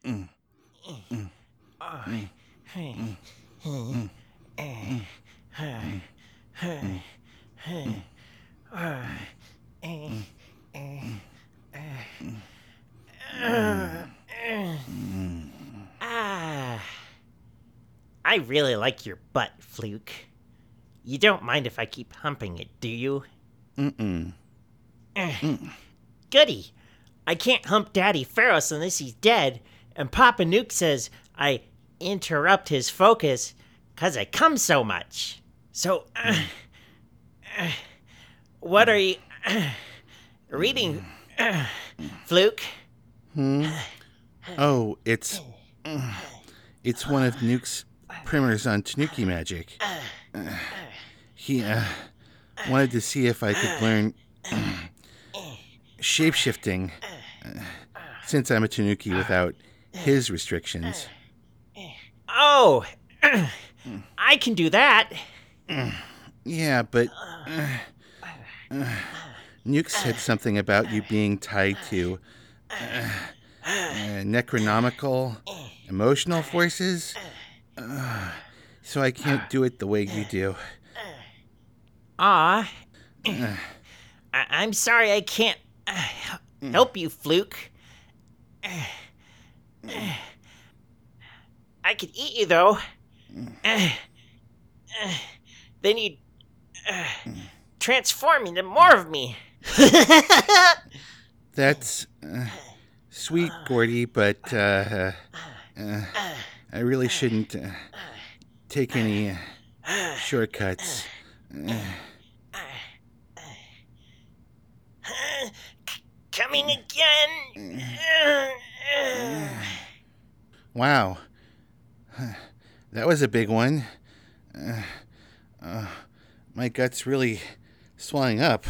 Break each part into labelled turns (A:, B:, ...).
A: Ah, I really like your butt, Fluke. You don't mind if I keep humping it, do you? Goody. I can't hump Daddy Ferros unless he's dead, and Papa Nuke says I interrupt his focus 'cause I come so much. So, what are you reading, Fluke?
B: Oh, it's one of Nuke's primers on Tanuki magic. He wanted to see if I could learn shapeshifting since I'm a Tanuki without his restrictions.
A: Oh, I can do that.
B: Yeah, but Nuke said something about you being tied to necronomical, emotional forces, so I can't do it the way you do.
A: Aw, I'm sorry I can't help you, Fluke. I could eat you, though. Then you'd transform into more of me.
B: That's sweet, Gordy, but I really shouldn't take any shortcuts.
A: Coming again.
B: Wow. That was a big one. My gut's really swelling up.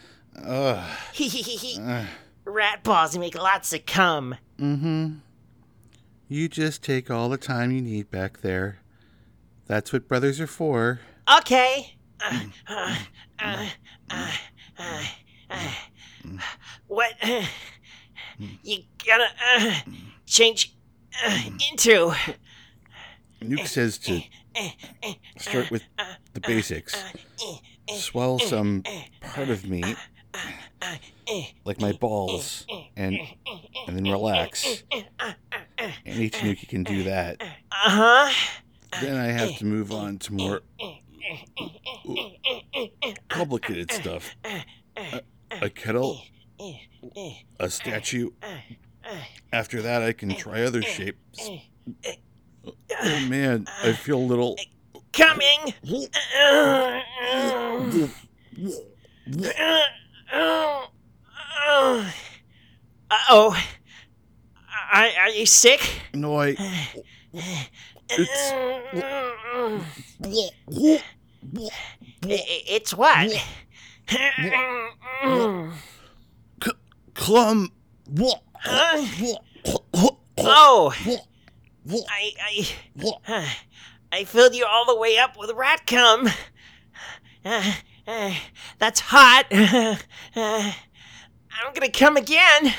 A: Rat balls make lots of cum.
B: Mm-hmm. You just take all the time you need back there. That's what brothers are for.
A: Okay. What you gonna change into?
B: Nuke says to start with the basics. Swell some part of me, like my balls, and then relax. Any Tanuki can do that.
A: Uh-huh.
B: Then I have to move on to more complicated stuff. A kettle, a statue. After that, I can try other shapes. Oh man, I feel a little...
A: Coming! Uh-oh. Are you sick?
B: No,
A: It's what?
B: Clum.
A: Oh. I filled you all the way up with rat cum. That's hot. I'm gonna come again.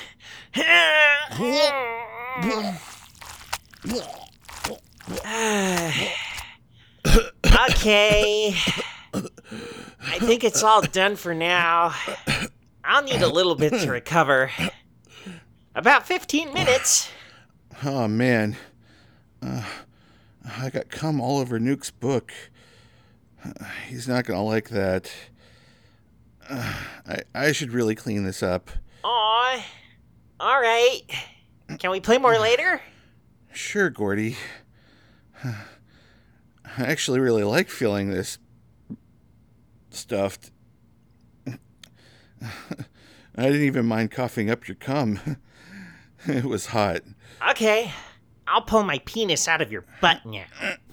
A: Okay. I think it's all done for now. I'll need a little bit to recover. About 15 minutes.
B: Oh, man. I got cum all over Nuke's book. He's not gonna like that. I should really clean this up.
A: Aw. All right. Can we play more later?
B: Sure, Gordy. I actually really like feeling this stuffed. I didn't even mind coughing up your cum. It was hot.
A: Okay. I'll pull my penis out of your butt now.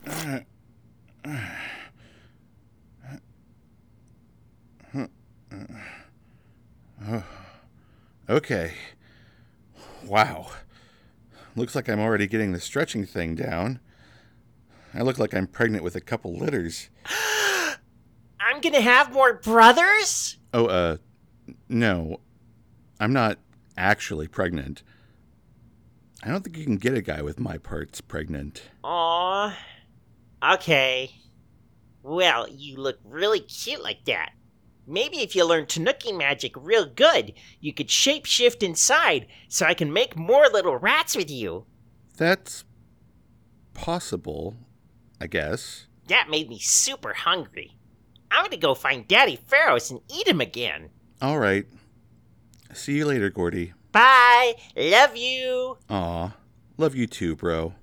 B: Okay. Wow. Looks like I'm already getting the stretching thing down. I look like I'm pregnant with a couple litters.
A: I'm gonna have more brothers?
B: Oh, no. I'm not actually pregnant. I don't think you can get a guy with my parts pregnant.
A: Aw. Okay. Well, you look really cute like that. Maybe if you learn Tanuki magic real good, you could shapeshift inside so I can make more little rats with you.
B: That's possible, I guess.
A: That made me super hungry. I'm gonna go find Daddy Pharaohs and eat him again.
B: All right. See you later, Gordy.
A: Bye. Love you.
B: Aw. Love you too, bro.